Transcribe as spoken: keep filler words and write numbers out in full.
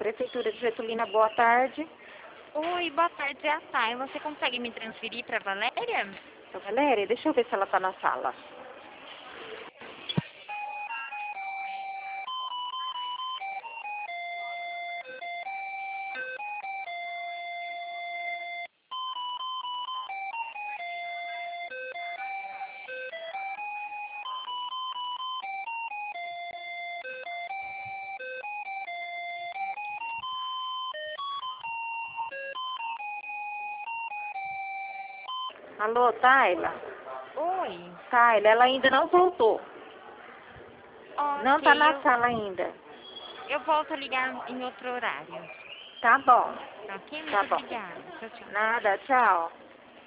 Prefeitura de Getulina, boa tarde. Oi, boa tarde, é a Thay. Você consegue me transferir para Valéria? Então, Valéria, deixa eu ver se ela tá na sala. Alô, Tayla? Oi. Tayla, ela ainda não voltou. Não tá Ok, na eu, sala ainda. eu volto a ligar em outro horário. Tá bom. Ok? Tá Muito bom. obrigada. Tchau, tchau. Nada, tchau.